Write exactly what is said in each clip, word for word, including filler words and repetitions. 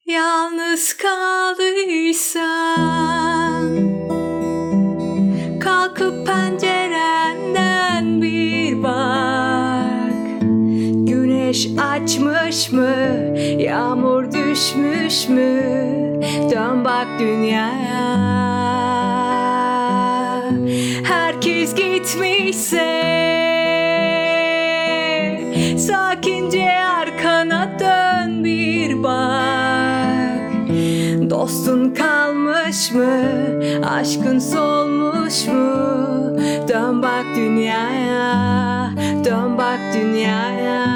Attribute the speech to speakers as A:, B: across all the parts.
A: Yalnız kaldıysan, kalkıp pencerenden bir bak. Güneş açmış mı, yağmur düşmüş mü? Dön bak dünyaya. Herkes gitmişse sakince arkana dön bir bak. Dostun kalmış mı, aşkın solmuş mu? Dön bak dünyaya, dön bak dünyaya.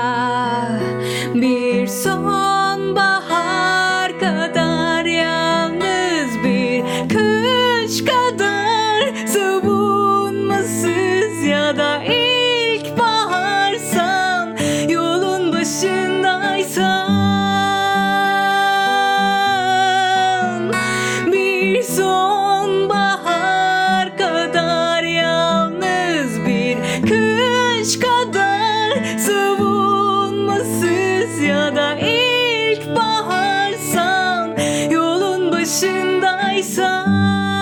A: Bir sonbahar kadar yalnız, bir kış kadar savunmasız, ya da ilkbaharsan, yolun başındaysan. Bir sonbahar kadar yalnız, bir kış kadar savunmasız, ya da ilkbaharsan, yolun başındaysan.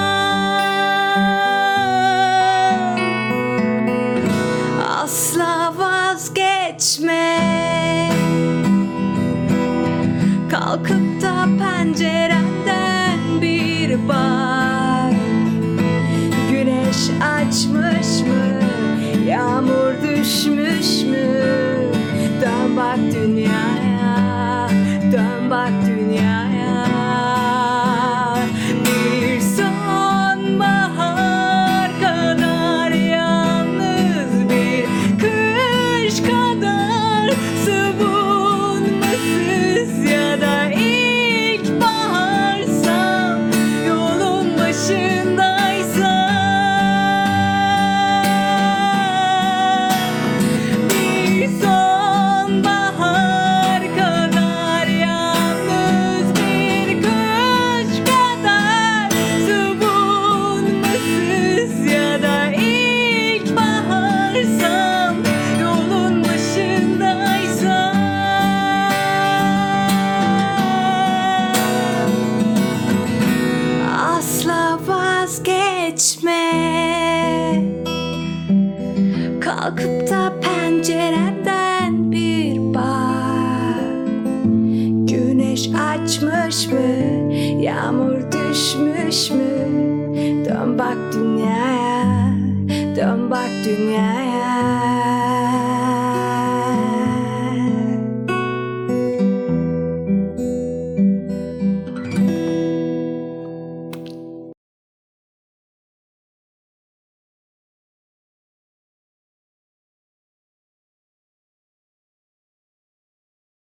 A: Asla vazgeçme, kalkıp da pencerenden bir bak. Güneş açmış mı, yağmur düşmüş mü? Dön bak dünyaya, dön bak dünyaya. Bir sonbahar kadar yalnız, bir kış kadar savunmasız, ya da ilkbaharsan, yolun başındaysan. Bir sonbahar kadar yalnız, bir kış kadar savunmasız, ya da ilkbaharsan, yolun başındaysan. Asla vazgeçme, kalkıp da pencereden bir bak. Güneş açmış mı, yağmur düşmüş mü? Dön bak dünyaya, dön bak dünyaya.